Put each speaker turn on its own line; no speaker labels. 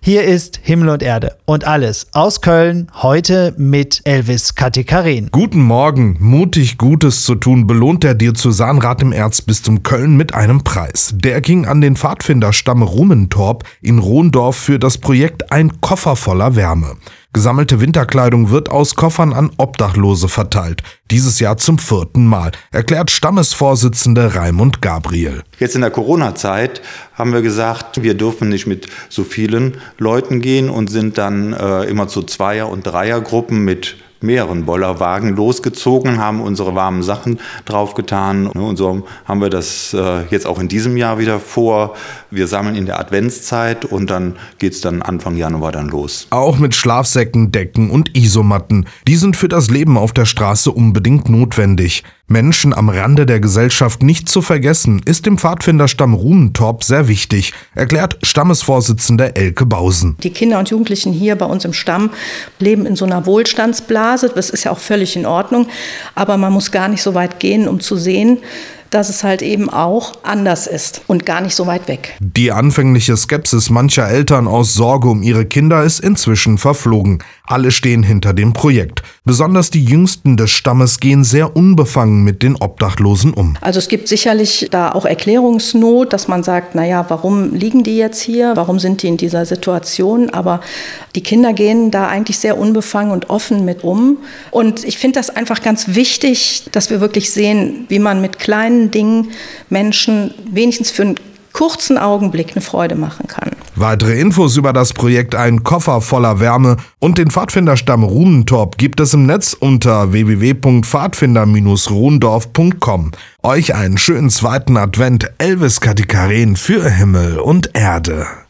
Hier ist Himmel und Erde und alles aus Köln, heute mit Elvis Katikaren.
Guten Morgen, mutig Gutes zu tun belohnt der Diözesanrat im Erzbistum Köln mit einem Preis. Der ging an den Pfadfinderstamm Rummentorp in Rohndorf für das Projekt Ein Koffer voller Wärme. Gesammelte Winterkleidung wird aus Koffern an Obdachlose verteilt. Dieses Jahr zum 4. Mal, erklärt Stammesvorsitzende Raimund Gabriel.
Jetzt in der Corona-Zeit haben wir gesagt, wir dürfen nicht mit so vielen Leuten gehen und sind dann immer zu Zweier- und Dreiergruppen mit mehreren Bollerwagen losgezogen, haben unsere warmen Sachen draufgetan. Und so haben wir das jetzt auch in diesem Jahr wieder vor. Wir sammeln in der Adventszeit und dann geht es dann Anfang Januar dann los.
Auch mit Schlafsäcken, Decken und Isomatten. Die sind für das Leben auf der Straße unbedingt notwendig. Menschen am Rande der Gesellschaft nicht zu vergessen, ist dem Pfadfinderstamm Rummentorp sehr wichtig, erklärt Stammesvorsitzende Elke Bausen.
Die Kinder und Jugendlichen hier bei uns im Stamm leben in so einer Wohlstandsblase. Das ist ja auch völlig in Ordnung. Aber man muss gar nicht so weit gehen, um zu sehen, dass es halt eben auch anders ist und gar nicht so weit weg.
Die anfängliche Skepsis mancher Eltern aus Sorge um ihre Kinder ist inzwischen verflogen. Alle stehen hinter dem Projekt. Besonders die Jüngsten des Stammes gehen sehr unbefangen mit den Obdachlosen um.
Also es gibt sicherlich da auch Erklärungsnot, dass man sagt, warum liegen die jetzt hier? Warum sind die in dieser Situation? Aber die Kinder gehen da eigentlich sehr unbefangen und offen mit um. Und ich finde das einfach ganz wichtig, dass wir wirklich sehen, wie man mit kleinen Dingen Menschen wenigstens für einen kurzen Augenblick eine Freude machen kann.
Weitere Infos über das Projekt Ein Koffer voller Wärme und den Pfadfinderstamm Rummentorp gibt es im Netz unter www.pfadfinder-rohndorf.com. Euch einen schönen zweiten Advent, Elvis Katikaren für Himmel und Erde.